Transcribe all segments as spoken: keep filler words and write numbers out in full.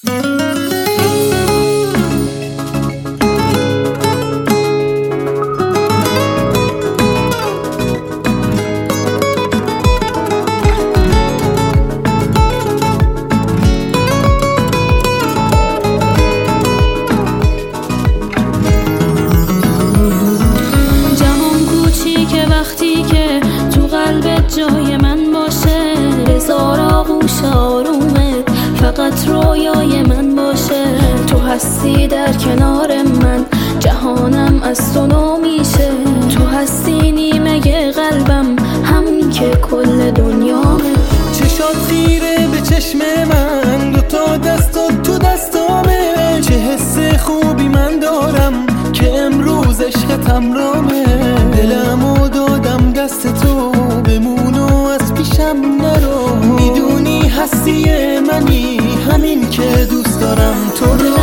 جای من باشه، بذار آغوش آرومت فقط رویای من باشه. تو هستی در کنار من، جهانم از تو نو میشه. تو هستی نیمه قلبم، همین که کل دنیامه. چشات خیره به چشم من، دوتا دستات تو دستامه. چه حس خوبی من دارم که امروز عشقتم رامه. دلمو دادم دست تو، بمون و از پیشم نرو. میدونی هستی منی، همین که دوست دارم تو رو.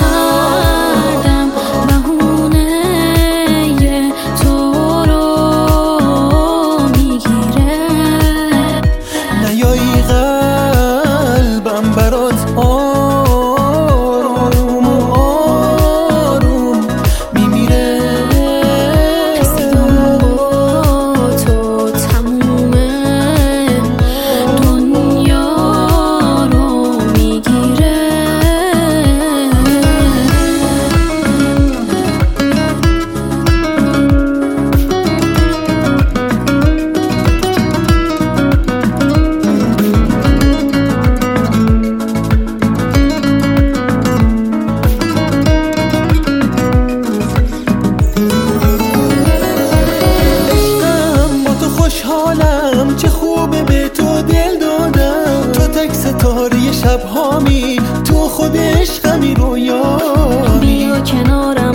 چه خوبه به تو دل دادم، تو تک ستاره شب هامی، تو خود عشقمی رویامی. بیا کنارم